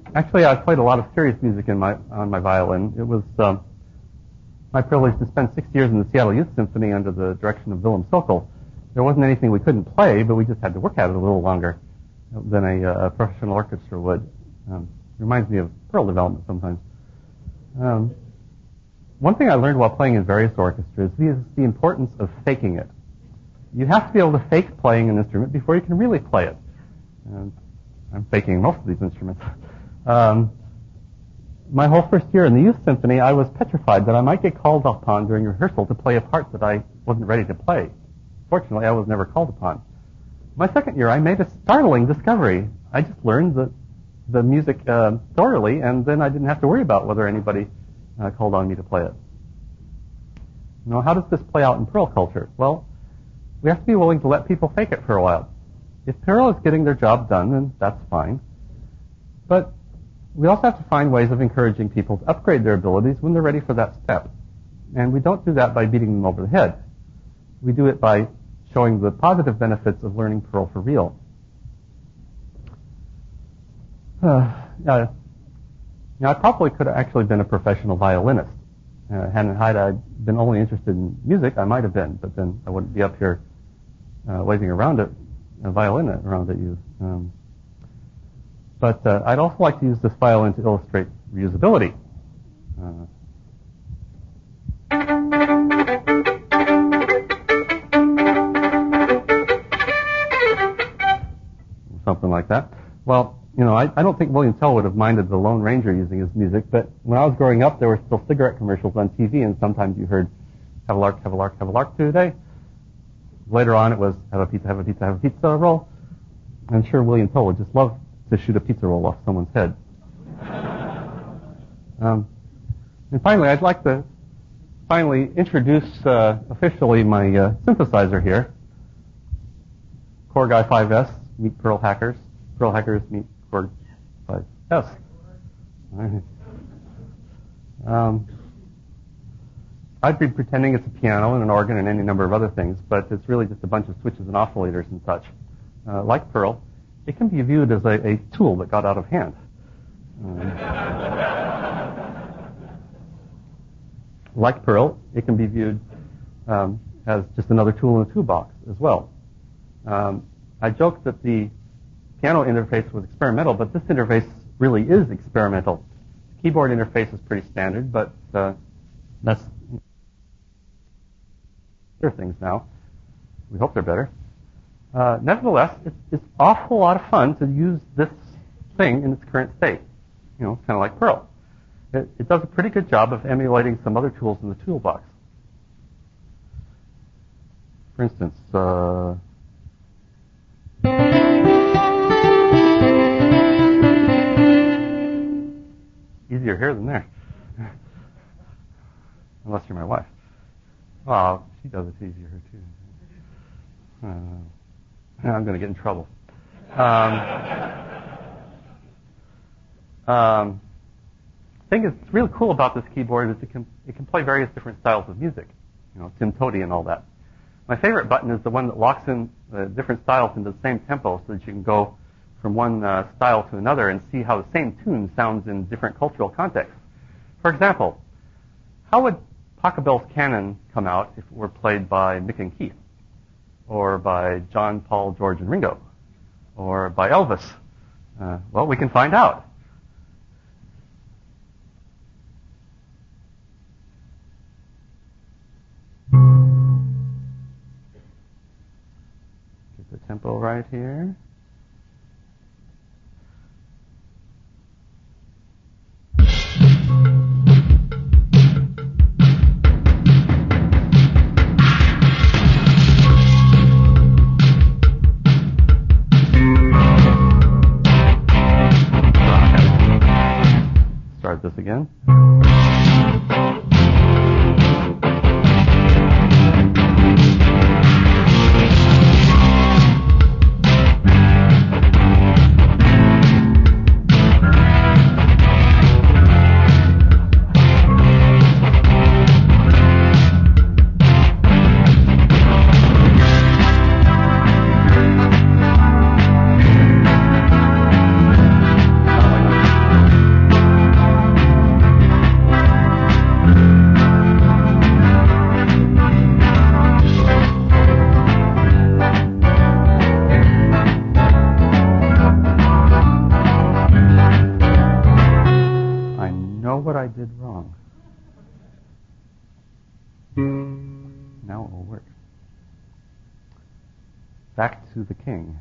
Actually, I played a lot of serious music on my violin. It was my privilege to spend 6 years in the Seattle Youth Symphony under the direction of Willem Sokol. There wasn't anything we couldn't play, but we just had to work at it a little longer than a professional orchestra would. Reminds me of Pearl development sometimes. One thing I learned while playing in various orchestras is the importance of faking it. You have to be able to fake playing an instrument before you can really play it. I'm faking most of these instruments. My whole first year in the Youth Symphony, I was petrified that I might get called upon during rehearsal to play a part that I wasn't ready to play. Fortunately, I was never called upon. My second year, I made a startling discovery. I just learned the music thoroughly, and then I didn't have to worry about whether anybody called on me to play it. Now, how does this play out in Pearl culture? Well, we have to be willing to let people fake it for a while. If Pearl is getting their job done, then that's fine. But we also have to find ways of encouraging people to upgrade their abilities when they're ready for that step. And we don't do that by beating them over the head. We do it by showing the positive benefits of learning Pearl for real. Now, I probably could have actually been a professional violinist. Had I been only interested in music, I might have been, but then I wouldn't be up here waving around a violin around at you. But I'd also like to use this violin to illustrate reusability. Something like that. Well, I don't think William Tell would have minded the Lone Ranger using his music, but when I was growing up, there were still cigarette commercials on TV, and sometimes you heard, have a lark, have a lark, have a lark today. Later on, it was, have a pizza, have a pizza, have a pizza roll. I'm sure William Tell would just love to shoot a pizza roll off someone's head. And finally, I'd like to introduce officially my synthesizer here. Core Guy 5S meet Pearl Hackers. Pearl Hackers meet Core 5S. I'd be pretending it's a piano and an organ and any number of other things, but it's really just a bunch of switches and oscillators and such. Like Pearl, it can be viewed as a tool that got out of hand. Like Pearl, it can be viewed as just another tool in a toolbox as well. I joked that the piano interface was experimental, but this interface really is experimental. The keyboard interface is pretty standard, but that's other things now. We hope they're better. Nevertheless, it's an awful lot of fun to use this thing in its current state. Kind of like Pearl. It does a pretty good job of emulating some other tools in the toolbox. For instance, easier here than there. Unless you're my wife. Well, she does it easier here too. I'm going to get in trouble. Thing that's really cool about this keyboard is it can play various different styles of music. Tim Tody and all that. My favorite button is the one that locks in different styles into the same tempo so that you can go from one style to another and see how the same tune sounds in different cultural contexts. For example, how would Pachelbel's Canon come out if it were played by Mick and Keith? Or by John, Paul, George, and Ringo? Or by Elvis? Well, we can find out. Get the tempo right here. Start this again. did wrong? Now it will work. Back to the king.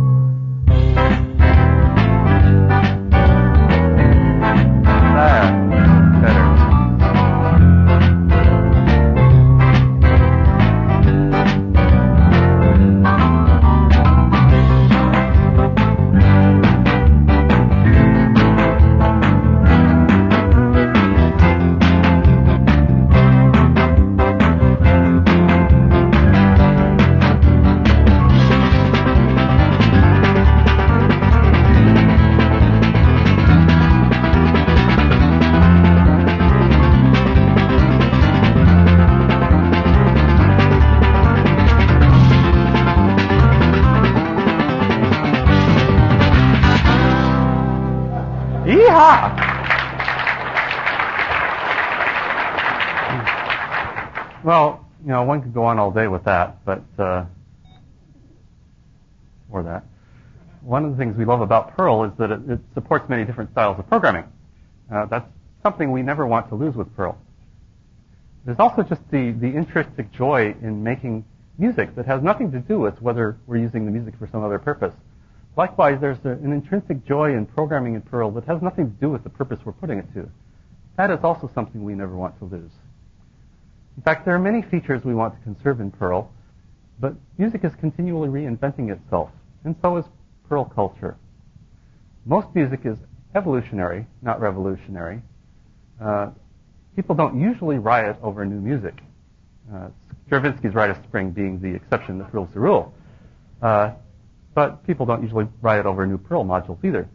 Better. Well, one could go on all day with that, but or that. One of the things we love about Perl is that it supports many different styles of programming. That's something we never want to lose with Perl. There's also just the intrinsic joy in making music that has nothing to do with whether we're using the music for some other purpose. Likewise, there's an intrinsic joy in programming in Perl that has nothing to do with the purpose we're putting it to. That is also something we never want to lose. In fact, there are many features we want to conserve in Perl, but music is continually reinventing itself, and so is Perl culture. Most music is evolutionary, not revolutionary. People don't usually riot over new music. Stravinsky's Rite of Spring being the exception that proves the rule. But people don't usually riot over new Perl modules either.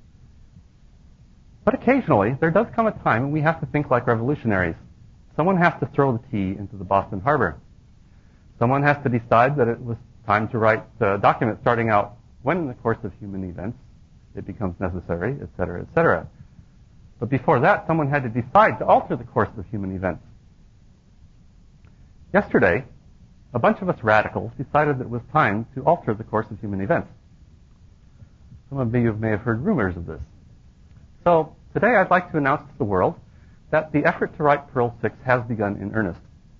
But occasionally, there does come a time when we have to think like revolutionaries. Someone has to throw the tea into the Boston Harbor. Someone has to decide that it was time to write a document starting out when in the course of human events it becomes necessary, etc., etc. But before that, someone had to decide to alter the course of human events. Yesterday, a bunch of us radicals decided that it was time to alter the course of human events. Some of you may have heard rumors of this. So today I'd like to announce to the world that the effort to write Perl 6 has begun in earnest.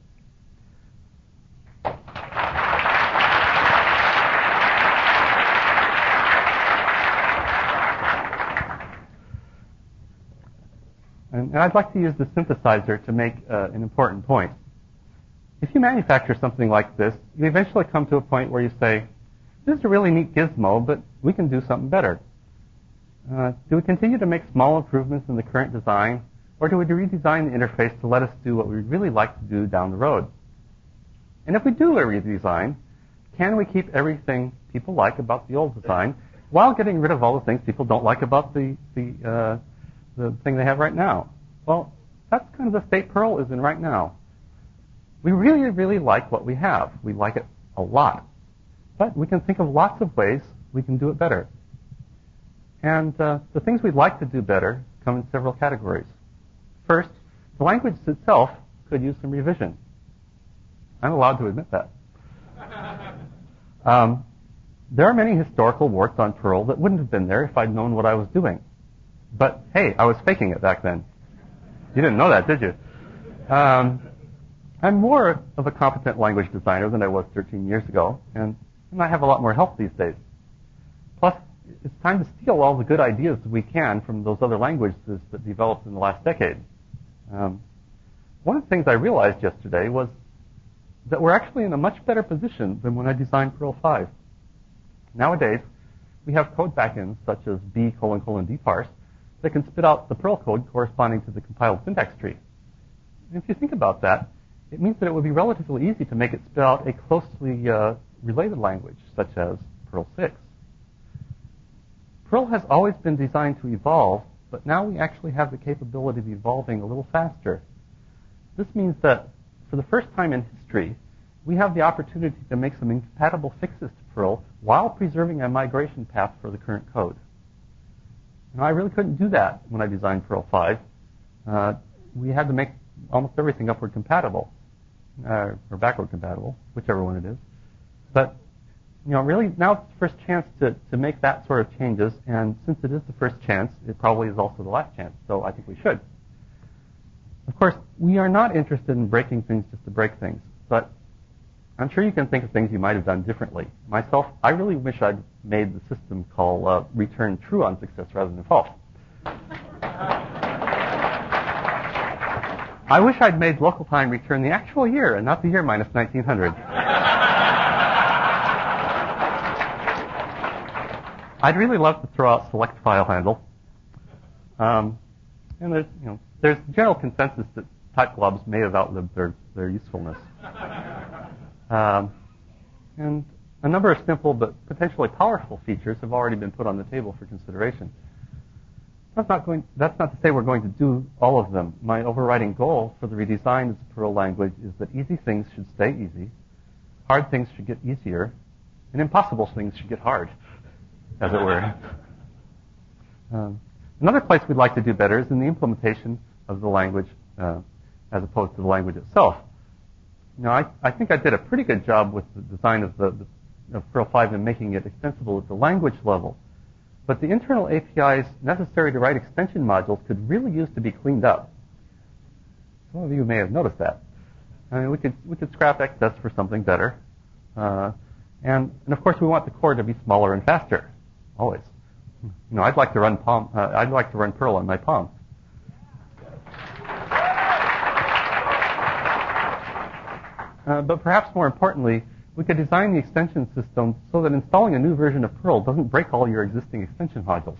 And I'd like to use the synthesizer to make an important point. If you manufacture something like this, you eventually come to a point where you say, this is a really neat gizmo, but we can do something better. Do we continue to make small improvements in the current design, or do we redesign the interface to let us do what we'd really like to do down the road? And if we do a redesign, can we keep everything people like about the old design while getting rid of all the things people don't like about the thing they have right now? Well, that's kind of the state Perl is in right now. We really, really like what we have. We like it a lot. But we can think of lots of ways we can do it better. And the things we'd like to do better come in several categories. First, the language itself could use some revision. I'm allowed to admit that. There are many historical warts on Perl that wouldn't have been there if I'd known what I was doing. But hey, I was faking it back then. You didn't know that, did you? I'm more of a competent language designer than I was 13 years ago, and I have a lot more help these days. Plus, it's time to steal all the good ideas we can from those other languages that developed in the last decade. One of the things I realized yesterday was that we're actually in a much better position than when I designed Perl 5. Nowadays, we have code backends such as b::dparse that can spit out the Perl code corresponding to the compiled syntax tree. And if you think about that, it means that it would be relatively easy to make it spit out a closely related language, such as Perl 6. Perl has always been designed to evolve, but now we actually have the capability of evolving a little faster. This means that for the first time in history, we have the opportunity to make some incompatible fixes to Perl while preserving a migration path for the current code. I really couldn't do that when I designed Perl 5. We had to make almost everything upward compatible, or backward compatible, whichever one it is. But, really now it's the first chance to make that sort of changes, and since it is the first chance, it probably is also the last chance, so I think we should. Of course, we are not interested in breaking things just to break things, but I'm sure you can think of things you might have done differently. Myself, I really wish I'd made the system call return true on success rather than false. I wish I'd made local time return the actual year and not the year minus 1900. I'd really love to throw out select file handle. And there's general consensus that type globs may have outlived their usefulness. And a number of simple but potentially powerful features have already been put on the table for consideration. That's not to say we're going to do all of them. My overriding goal for the redesign of the Perl language is that easy things should stay easy, hard things should get easier, and impossible things should get hard, as it were. Another place we'd like to do better is in the implementation of the language as opposed to the language itself. I think I did a pretty good job with the design of Perl 5 and making it extensible at the language level. But the internal APIs necessary to write extension modules could really use to be cleaned up. Some of you may have noticed that. I mean, we could scrap excess for something better. And of course, we want the core to be smaller and faster, always. I'd like to run Perl on my Palm. But perhaps more importantly, we could design the extension system so that installing a new version of Perl doesn't break all your existing extension modules.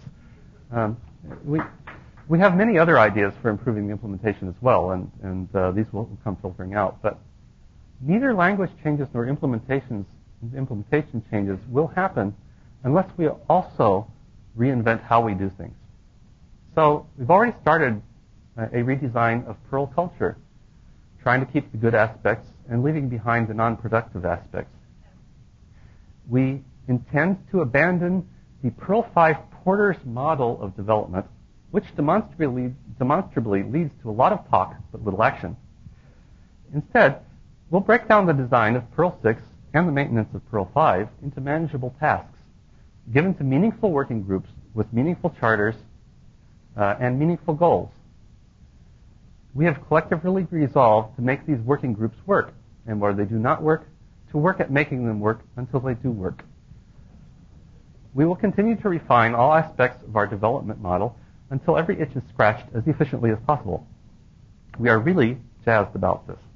We have many other ideas for improving the implementation as well, and these will come filtering out. But neither language changes nor implementation changes will happen unless we also reinvent how we do things. So we've already started a redesign of Perl culture, trying to keep the good aspects and leaving behind the non-productive aspects. We intend to abandon the Perl 5 Porter's model of development, which demonstrably leads to a lot of talk but little action. Instead, we'll break down the design of Perl 6 and the maintenance of Perl 5 into manageable tasks, given to meaningful working groups with meaningful charters and meaningful goals. We have collectively resolved to make these working groups work, and where they do not work, to work at making them work until they do work. We will continue to refine all aspects of our development model until every itch is scratched as efficiently as possible. We are really jazzed about this.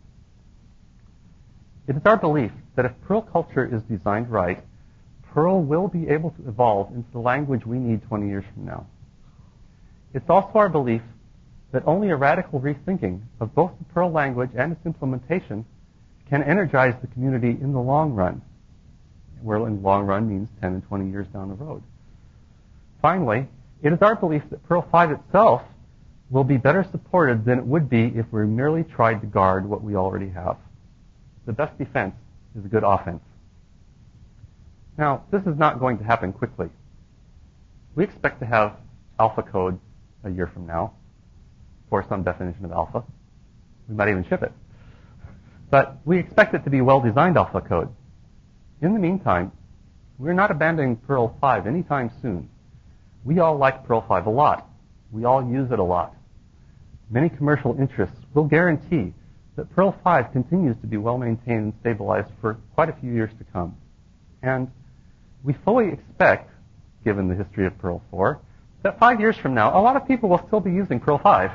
It is our belief that if Perl culture is designed right, Perl will be able to evolve into the language we need 20 years from now. It's also our belief that only a radical rethinking of both the Perl language and its implementation can energize the community in the long run, where in the long run means 10 and 20 years down the road. Finally, it is our belief that Perl 5 itself will be better supported than it would be if we merely tried to guard what we already have. The best defense is a good offense. Now, this is not going to happen quickly. We expect to have alpha code a year from now, for some definition of alpha. We might even ship it. But we expect it to be well-designed alpha code. In the meantime, we're not abandoning Perl 5 anytime soon. We all like Perl 5 a lot. We all use it a lot. Many commercial interests will guarantee that Perl 5 continues to be well-maintained and stabilized for quite a few years to come. And we fully expect, given the history of Perl 4, that 5 years from now, a lot of people will still be using Perl 5.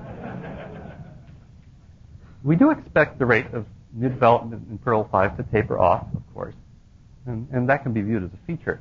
We do expect the rate of new development in Perl 5 to taper off, of course, and that can be viewed as a feature.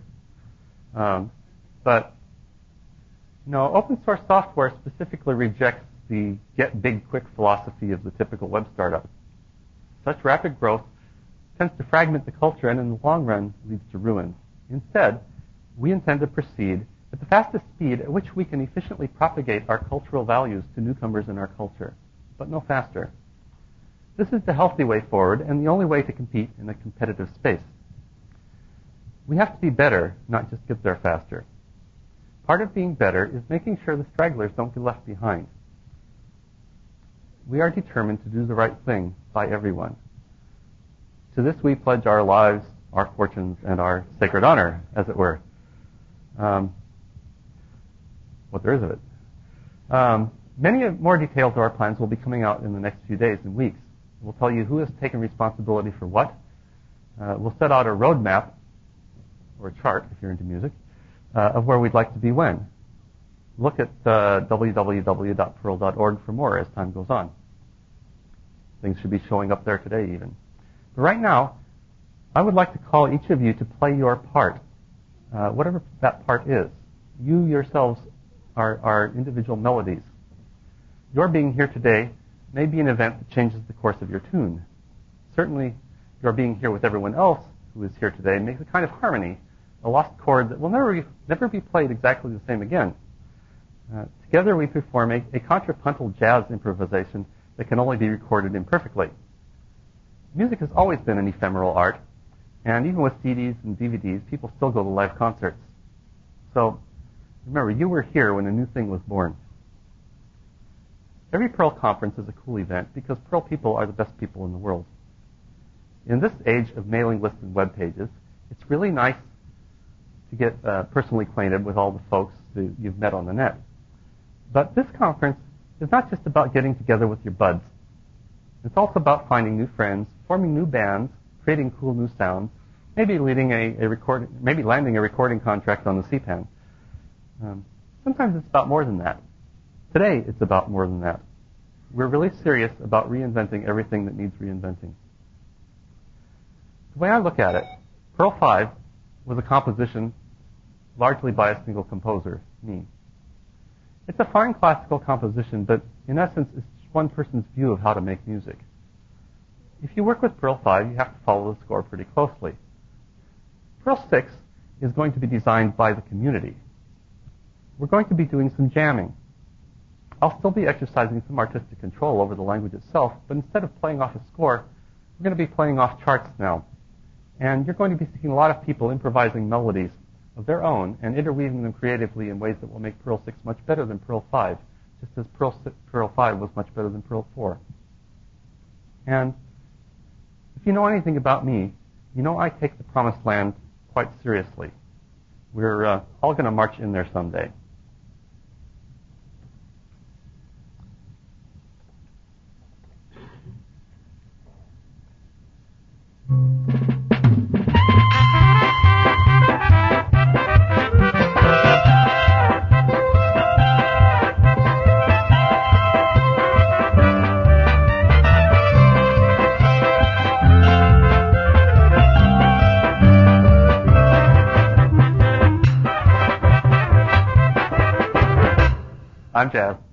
But open source software specifically rejects the get big quick philosophy of the typical web startup. Such rapid growth tends to fragment the culture and in the long run leads to ruin. Instead, we intend to proceed at the fastest speed at which we can efficiently propagate our cultural values to newcomers in our culture, but no faster. This is the healthy way forward and the only way to compete in a competitive space. We have to be better, not just get there faster. Part of being better is making sure the stragglers don't get left behind. We are determined to do the right thing by everyone. To this we pledge our lives, our fortunes, and our sacred honor, as it were. What there is of it. Many more details of our plans will be coming out in the next few days and weeks. We'll tell you who has taken responsibility for what. We'll set out a roadmap, or a chart if you're into music, of where we'd like to be when. Look at www.pearl.org for more as time goes on. Things should be showing up there today even. But right now, I would like to call each of you to play your part, whatever that part is. You yourselves are individual melodies. Your being here today may be an event that changes the course of your tune. Certainly, your being here with everyone else who is here today makes a kind of harmony, a lost chord that will never be played exactly the same again. Together we perform a contrapuntal jazz improvisation that can only be recorded imperfectly. Music has always been an ephemeral art, and even with CDs and DVDs, people still go to live concerts. So, remember, you were here when a new thing was born. Every Pearl conference is a cool event because Pearl people are the best people in the world. In this age of mailing lists and web pages, it's really nice to get personally acquainted with all the folks that you've met on the net. But this conference is not just about getting together with your buds. It's also about finding new friends, forming new bands, creating cool new sounds, maybe landing a recording contract on the CPAN. Sometimes it's about more than that. Today, it's about more than that. We're really serious about reinventing everything that needs reinventing. The way I look at it, Pearl 5 was a composition largely by a single composer, me. It's a fine classical composition, but in essence, it's just one person's view of how to make music. If you work with Pearl 5, you have to follow the score pretty closely. Pearl 6 is going to be designed by the community. We're going to be doing some jamming. I'll still be exercising some artistic control over the language itself, but instead of playing off a score, we're going to be playing off charts now. And you're going to be seeing a lot of people improvising melodies of their own and interweaving them creatively in ways that will make Pearl 6 much better than Pearl 5, just as Pearl 5 was much better than Pearl 4. And if you know anything about me, you know I take the Promised Land quite seriously. We're all going to march in there someday. I'm Jazz.